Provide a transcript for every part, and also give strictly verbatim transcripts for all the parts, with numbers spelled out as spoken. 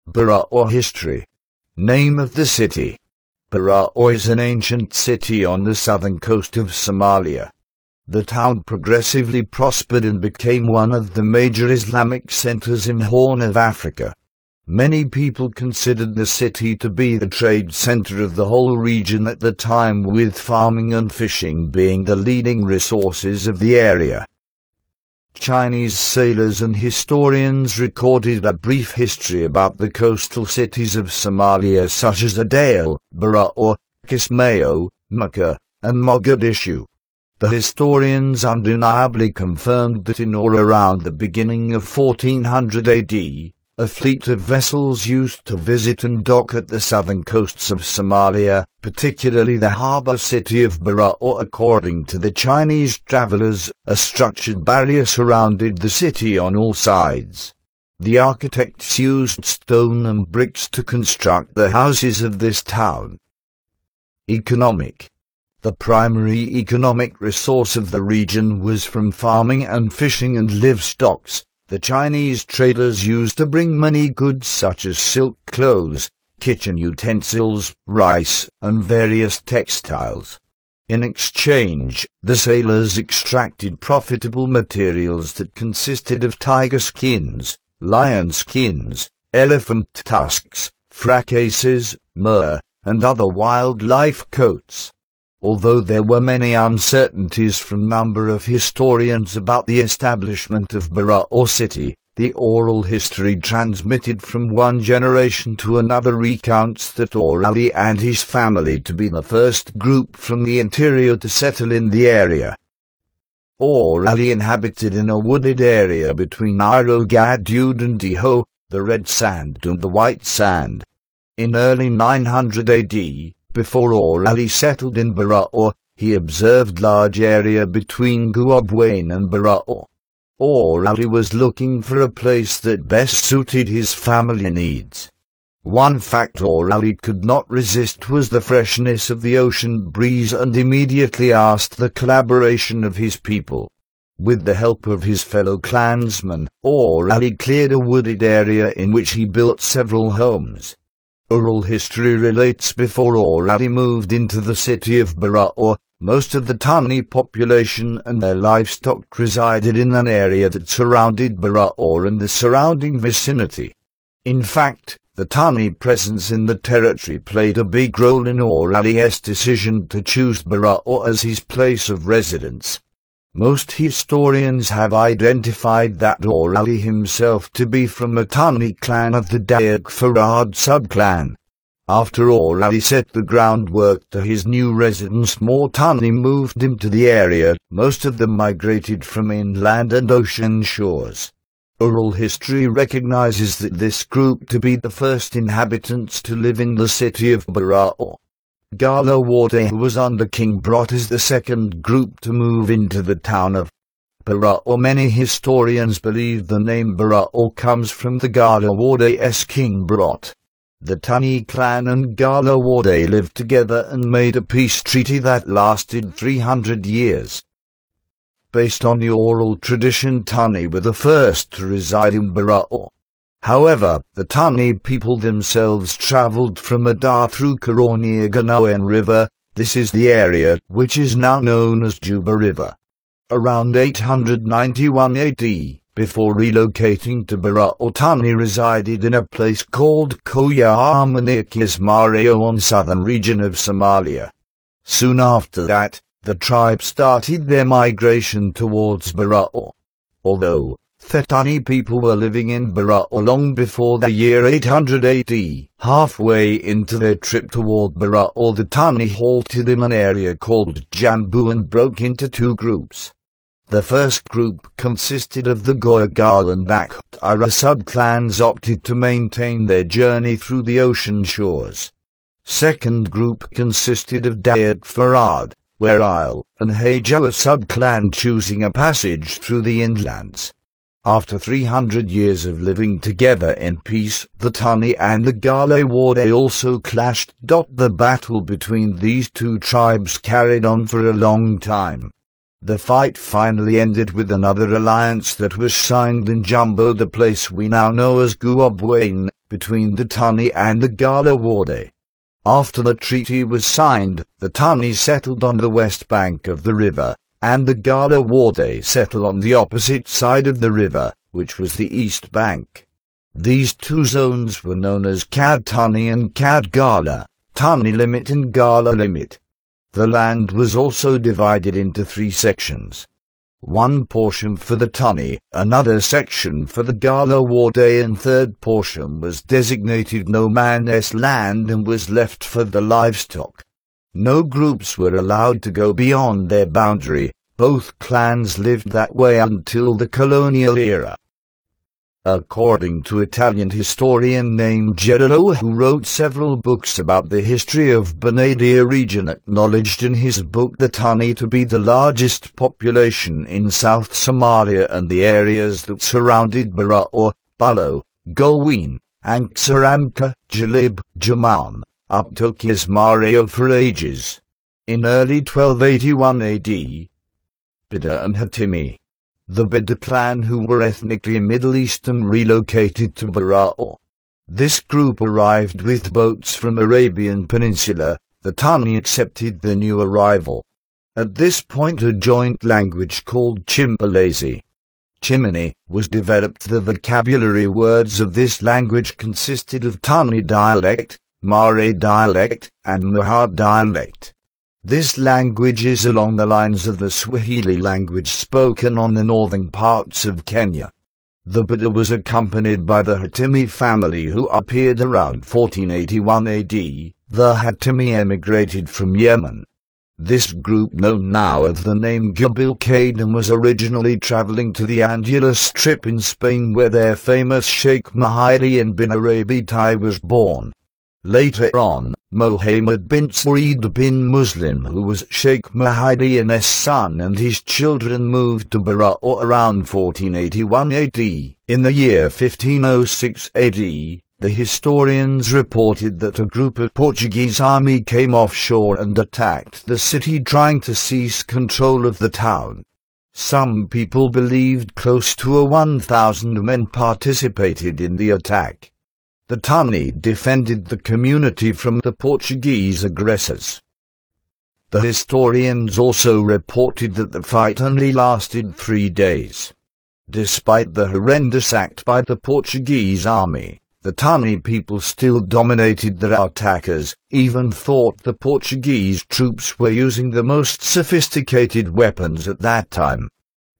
Barao history. Name of the city. Barao is an ancient city on the southern coast of Somalia. The town progressively prospered and became one of the major Islamic centers in Horn of Africa. Many people considered the city to be the trade center of the whole region at the time, with farming and fishing being the leading resources of the area. Chinese sailors and historians recorded a brief history about the coastal cities of Somalia such as Adel, Barao, Kismayo, Mecca, and Mogadishu. The historians undeniably confirmed that in or around the beginning of fourteen hundred A D, a fleet of vessels used to visit and dock at the southern coasts of Somalia, particularly the harbour city of Barao. According to the Chinese travelers, a structured barrier surrounded the city on all sides. The architects used stone and bricks to construct the houses of this town. Economic. The primary economic resource of the region was from farming and fishing and livestock. The Chinese traders used to bring many goods such as silk clothes, kitchen utensils, rice, and various textiles. In exchange, the sailors extracted profitable materials that consisted of tiger skins, lion skins, elephant tusks, fracasses, myrrh, and other wildlife coats. Although there were many uncertainties from a number of historians about the establishment of Barao city, the oral history transmitted from one generation to another recounts that Or Ali and his family to be the first group from the interior to settle in the area. Or Ali inhabited in a wooded area between Irogadud and Diho, the red sand and the white sand. In early nine hundred A D, before Or Ali settled in Barao, he observed large area between Guobwain and Barao. Or Ali was looking for a place that best suited his family needs. One fact Or Ali could not resist was the freshness of the ocean breeze, and immediately asked the collaboration of his people. With the help of his fellow clansmen, Or Ali cleared a wooded area in which he built several homes. Oral history relates before Or Ali moved into the city of Barao, most of the Tani population and their livestock resided in an area that surrounded Barao and the surrounding vicinity. In fact, the Tani presence in the territory played a big role in Or Ali's decision to choose Barao as his place of residence. Most historians have identified that Or Ali himself to be from a Tani clan of the Dayak Farad subclan. After Or Ali set the groundwork to his new residence, more Tani moved into the area, most of them migrated from inland and ocean shores. Oral history recognizes that this group to be the first inhabitants to live in the city of Barao. Gala Wade, who was under King Brot, is the second group to move into the town of Barao. Many historians believe the name Barao comes from the Gala Wade's King Brot. The Tani clan and Gala Wade lived together and made a peace treaty that lasted three hundred years. Based on the oral tradition, Tani were the first to reside in Barao. However, the Tani people themselves travelled from Adar through Karoni Ganoan River. This is the area which is now known as Juba River. Around eight hundred ninety-one A D, before relocating to Barao, Tani resided in a place called Koya Amanikis Mario on southern region of Somalia. Soon after that, the tribe started their migration towards Barao. Although the Tani people were living in Barao long before the year eight hundred A D. Halfway into their trip toward Barao, the Tani halted in an area called Jambu and broke into two groups. The first group consisted of the Goyagal and Bakhtira subclans opted to maintain their journey through the ocean shores. Second group consisted of Dayak Farad, Warile, and Hajawa subclan choosing a passage through the inlands. After three hundred years of living together in peace, the Tani and the Gala Wade also clashed. The battle between these two tribes carried on for a long time. The fight finally ended with another alliance that was signed in Jumbo, the place we now know as Guobwain, between the Tani and the Gala Warde. After the treaty was signed, the Tani settled on the west bank of the river, and the Gala Warde settled on the opposite side of the river, which was the east bank. These two zones were known as Cad Tani and Cad Gala, Tani limit and Gala limit. The land was also divided into three sections. One portion for the Tani, another section for the Gala Warde, and third portion was designated no man's land and was left for the livestock. No groups were allowed to go beyond their boundary. Both clans lived that way until the colonial era. According to Italian historian named Gerolamo, who wrote several books about the history of Benadia region, acknowledged in his book the Tani to be the largest population in South Somalia and the areas that surrounded Barao, Balo, Golween, Anxaramka, Jalib, Jaman, up to Kismario for ages. In early twelve eighty-one A D, Bida and Hatimi, the Bida clan, who were ethnically Middle Eastern, relocated to Barao. This group arrived with boats from Arabian Peninsula. The Tani accepted the new arrival. At this point a joint language called Chimpalese, Chimene, was developed. The vocabulary words of this language consisted of Tani dialect, Mare dialect, and Muhar dialect. This language is along the lines of the Swahili language spoken on the northern parts of Kenya. The Bida was accompanied by the Hatimi family, who appeared around fourteen eighty-one A D. The Hatimi emigrated from Yemen. This group, known now as the name Gibilcaden, was originally traveling to the Andalusian Strip in Spain, where their famous Sheikh Mahdi bin Arabi Tai was born. Later on, Mohammed bin Saeed bin Muslim, who was Sheikh Mahdi's son, and his children moved to Barao around fourteen eighty-one A D. In the year fifteen oh six A D, the historians reported that a group of Portuguese army came offshore and attacked the city, trying to seize control of the town. Some people believed close to a one thousand men participated in the attack. The Tani defended the community from the Portuguese aggressors. The historians also reported that the fight only lasted three days. Despite the horrendous act by the Portuguese army, the Tani people still dominated their attackers, even thought the Portuguese troops were using the most sophisticated weapons at that time.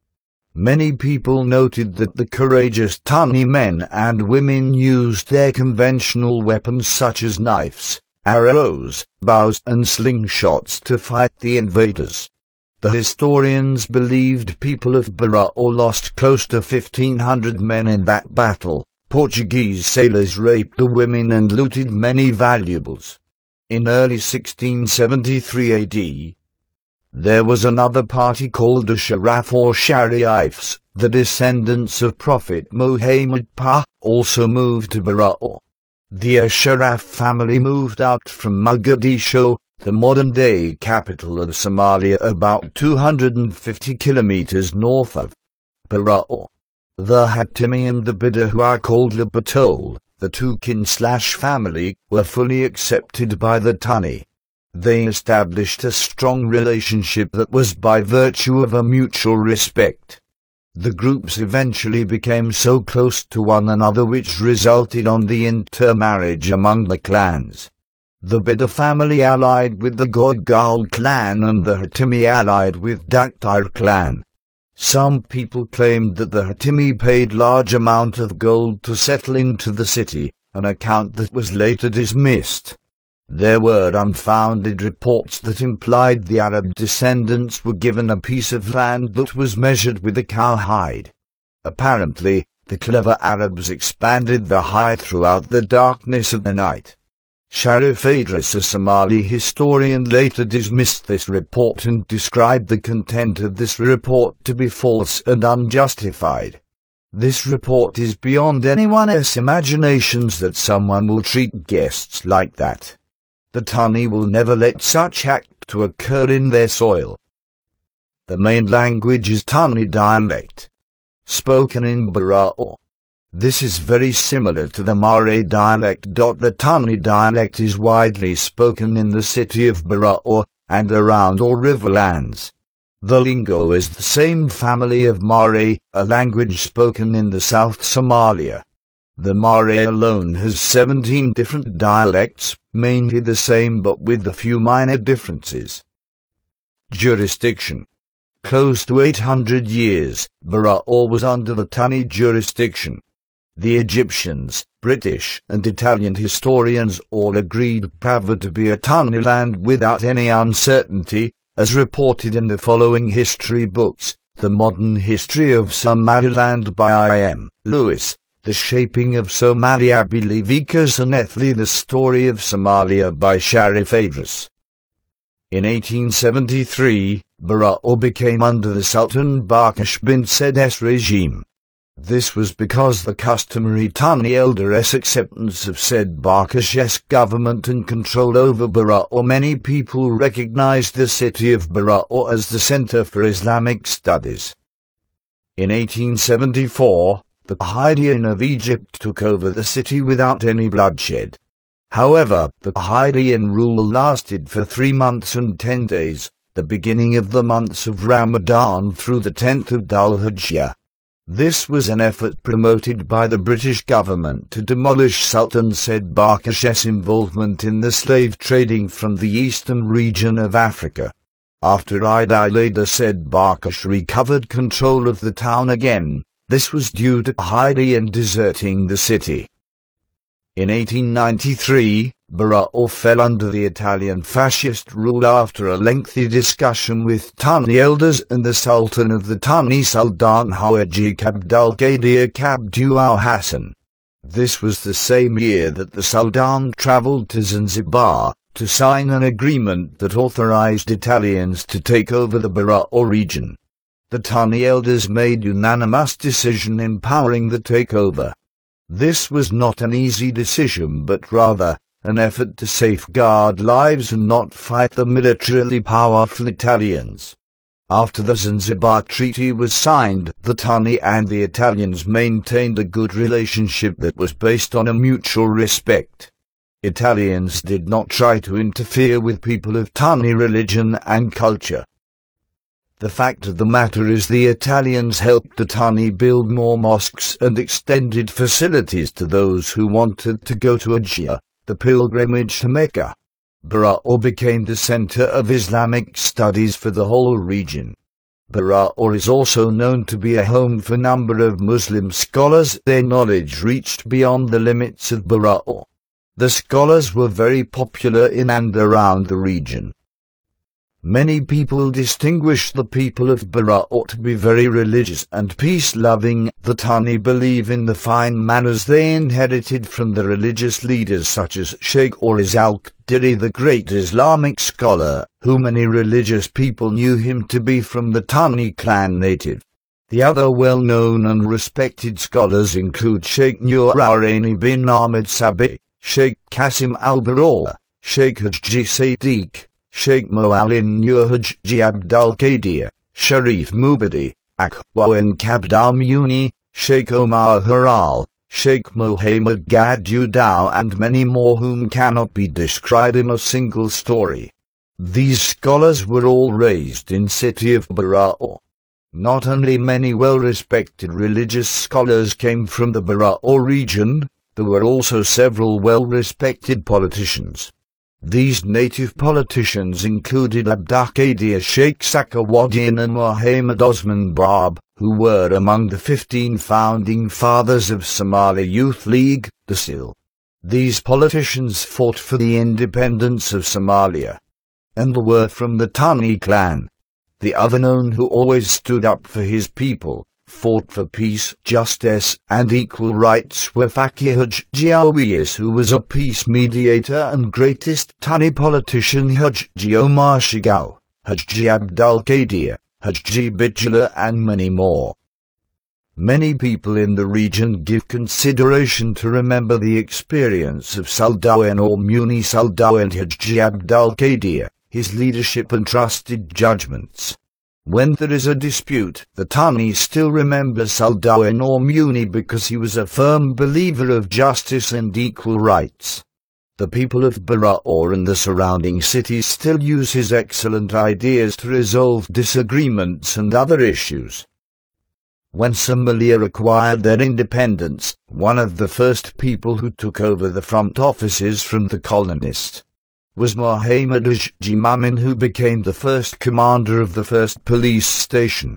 Many people noted that the courageous Tani men and women used their conventional weapons such as knives, arrows, bows and slingshots to fight the invaders. The historians believed people of Barao lost close to fifteen hundred men in that battle. Portuguese sailors raped the women and looted many valuables. In early sixteen seventy-three A D, there was another party called the Sharaf or Sharifs. The descendants of Prophet Muhammad Pa also moved to Barao. The Asharaf family moved out from Mogadishu, the modern-day capital of Somalia, about two hundred fifty kilometers north of Barao. The Hatimi and the Bida, who are called the Batol, the two kin-slash-family, were fully accepted by the Tani. They established a strong relationship that was by virtue of a mutual respect. The groups eventually became so close to one another, which resulted on the intermarriage among the clans. The Bida family allied with the Godgal clan and the Hatimi allied with Daktar clan. Some people claimed that the Hatimi paid large amount of gold to settle into the city, an account that was later dismissed. There were unfounded reports that implied the Arab descendants were given a piece of land that was measured with a cowhide. Apparently, the clever Arabs expanded the hide throughout the darkness of the night. Sharif Idris, a Somali historian, later dismissed this report and described the content of this report to be false and unjustified. This report is beyond anyone's imaginations that someone will treat guests like that. The Tani will never let such act to occur in their soil. The main language is Tani dialect, spoken in Barao. This is very similar to the Mare dialect. The Tani dialect is widely spoken in the city of Barao and around all riverlands. The lingo is the same family of Mare, a language spoken in the South Somalia. The Mare alone has seventeen different dialects, mainly the same but with a few minor differences. Jurisdiction. Close to eight hundred years, Barao was under the Tani jurisdiction. The Egyptians, British, and Italian historians all agreed Pava to be a Tani land without any uncertainty, as reported in the following history books: The Modern History of Somaliland by I M Lewis, The Shaping of Somalia by Levikas and Ethli, The Story of Somalia by Sharif Idris. In eighteen seventy-three, Barao became under the Sultan Barkash bin Said's regime. This was because the customary Tani elders' acceptance of said Barkash's government and control over Barao. Many people recognized the city of Barao as the center for Islamic studies. In eighteen seventy-four, the Haydarian of Egypt took over the city without any bloodshed. However, the Haydarian rule lasted for three months and ten days, the beginning of the months of Ramadan through the tenth of Dhul-Hijjah. This was an effort promoted by the British government to demolish Sultan Said Barkash's involvement in the slave trading from the eastern region of Africa. After Haydar Said Barkash recovered control of the town again, this was due to Haydarian deserting the city. In eighteen ninety-three, Barao fell under the Italian fascist rule after a lengthy discussion with Tani elders and the Sultan of the Tani Sultan Haji Abdul-Qadir Qabdu al-Hassan. This was the same year that the Sultan travelled to Zanzibar to sign an agreement that authorized Italians to take over the Barao region. The Tani elders made unanimous decision empowering the takeover. This was not an easy decision but rather an effort to safeguard lives and not fight the militarily powerful Italians. After the Zanzibar Treaty was signed, the Tani and the Italians maintained a good relationship that was based on a mutual respect. Italians did not try to interfere with people of Tani religion and culture. The fact of the matter is the Italians helped the Tani build more mosques and extended facilities to those who wanted to go to Hajj, the pilgrimage to Mecca. Barao became the center of Islamic studies for the whole region. Barao is also known to be a home for a number of Muslim scholars. Their knowledge reached beyond the limits of Barao. The scholars were very popular in and around the region. Many people distinguish the people of Barao to be very religious and peace-loving. The Tani believe in the fine manners they inherited from the religious leaders such as Sheikh Awais al-Qadiri, the great Islamic scholar, who many religious people knew him to be from the Tani clan native. The other well-known and respected scholars include Sheikh Nurani bin Ahmed Sabi, Sheikh Qasim al-Barola, Sheikh Haji Sadiq, Sheikh Mu'allin Nur Haji Abdul-Qadir, Sharif Mubadi, Akwan Kabdal-Muni, Sheikh Omar Haral, Sheikh Muhammad Gadudao and many more whom cannot be described in a single story. These scholars were all raised in city of Barao. Not only many well-respected religious scholars came from the Barao region, there were also several well-respected politicians. These native politicians included Abdul-Qadir Sheikh Sakawaddin and Muhammad Osman Bab, who were among the fifteen founding fathers of Somali Youth League, the S I L. These politicians fought for the independence of Somalia, and were from the Tani clan. The other known who always stood up for his people, fought for peace, justice, and equal rights were Fakir Haji Awais, who was a peace mediator, and greatest Tani politician Haji Omar Shigao, Haji Abdul-Qadir, Haji Bijla, and many more. Many people in the region give consideration to remember the experience of Sultan or Muni Sultan Haji Abdul-Qadir, his leadership and trusted judgments. When there is a dispute, the Tani still remember Saldawan or Muni because he was a firm believer of justice and equal rights. The people of Baraur and the surrounding cities still use his excellent ideas to resolve disagreements and other issues. When Somalia acquired their independence, one of the first people who took over the front offices from the colonists was Mohammed Ajji Mamin, who became the first commander of the first police station.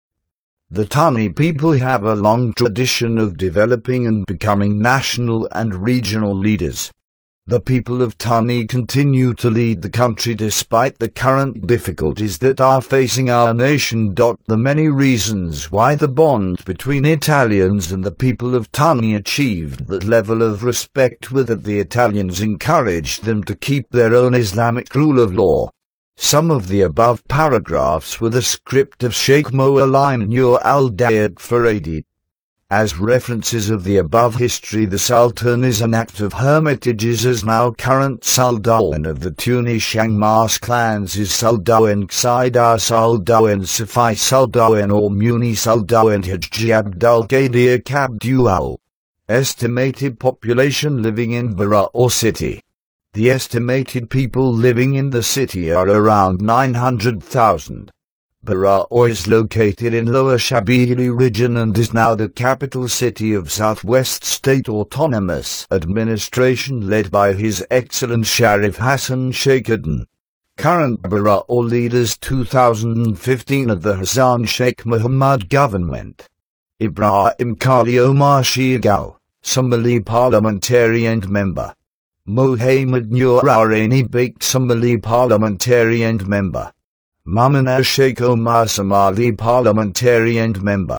The Tani people have a long tradition of developing and becoming national and regional leaders. The people of Tani continue to lead the country despite the current difficulties that are facing our nation. The many reasons why the bond between Italians and the people of Tani achieved that level of respect were that the Italians encouraged them to keep their own Islamic rule of law. Some of the above paragraphs were the script of Sheikh Mo'alim Nur al-Dayat Faradi. As references of the above history, the Sultan is an active hermitages as now current Saldawan of the Tunis Shangmas clans is Saldawan Qsaidar Saldawan Safai Saldawan or Muni Saldawan Hajji Abdul Qadir Kabdual. Estimated population living in Baraur city. The estimated people living in the city are around nine hundred thousand. Baraur is located in Lower Shabelle region and is now the capital city of Southwest State Autonomous Administration led by His Excellent Sharif Hassan Sheikhaddin. Current Baraur leaders two thousand fifteen of the Hassan Sheikh Mohammed government. Ibrahim Kali Omar Shiagal, Somali parliamentary and member. Mohammed Nur Araini Bek Somali parliamentary and member. Mamin Sheikh Omar Somali parliamentary and member.